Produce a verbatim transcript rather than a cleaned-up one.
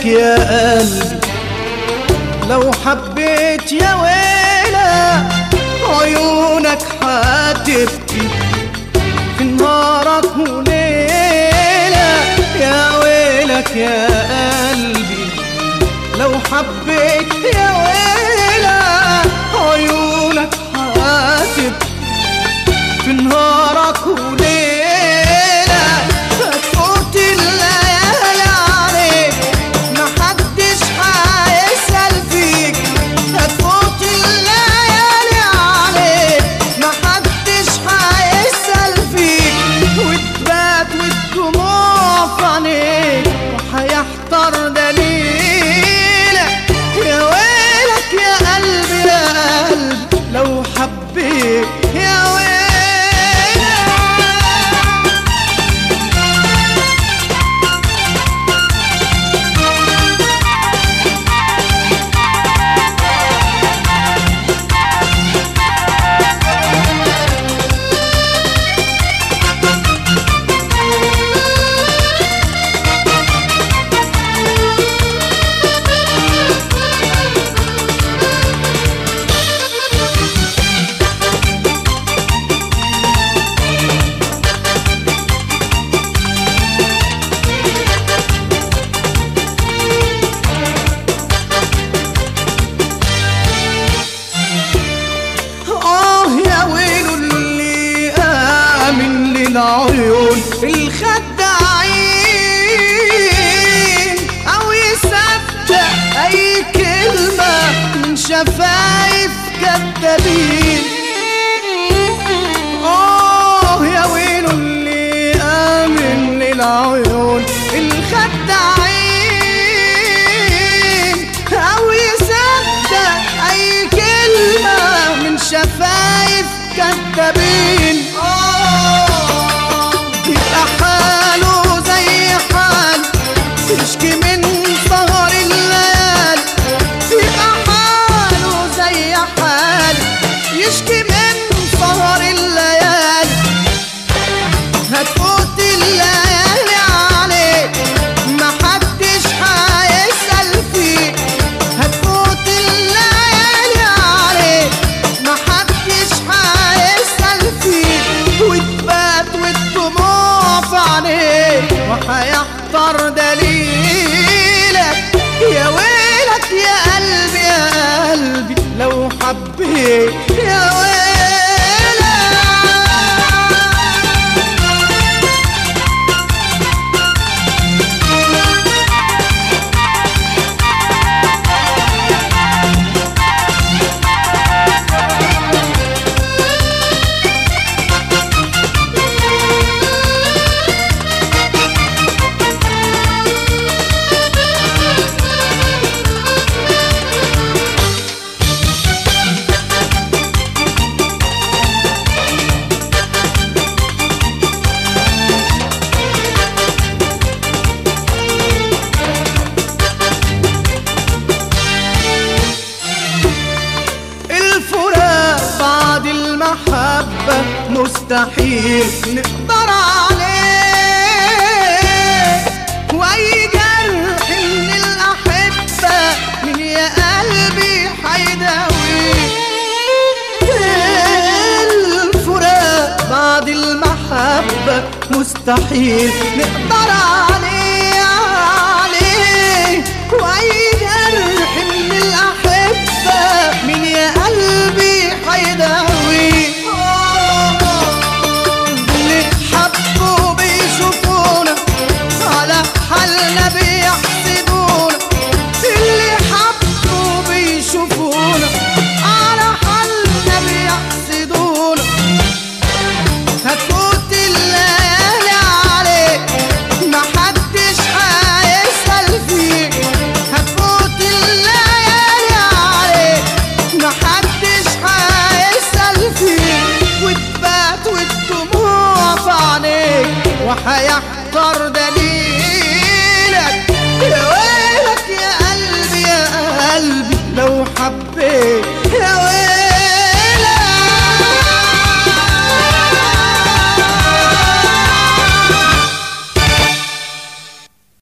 ويلك يا قلبي لو حبيت يا ويلك عيونك هتبكي في نهارك وليلك. يا ويلك يا قلبي لو حبيت يا ويلك عيونك هتبكي في نهارك وليلك. هتفوت الليالي عليك محدش هيسأل فيك، هتفوت الليالي عليك محدش هيسأل فيك، وتبات والدموع في عينيك وهيحتار دليلك. يا ويلك يا قلبي يا قلبي لو حبيت يا ويلك. العيون الخداعين أو يصدق أي كلمة من شفايف كدابين. آه يا ويله اللي آمن للعيون الخداعين أو يصدق أي كلمة من شفايف كدابين. يشكي من سهر الليالي يبقى حاله زي حالي، يشكي من سهر الليالي. هتفوت الليالي عليك محدش هيسأل فيك، هتفوت الليالي عليك محدش هيسأل فيك، وتبات والدموع في عينيك وهيحتار دليلك. يا ويلك يا قلبي يا قلبي لو حبيت يا ويلك. المحبة مستحيل نقدر عليه، وأي جرح من الأحبة من يا قلبي حيداويه. الفراق بعد المحبة مستحيل نقدر عليه،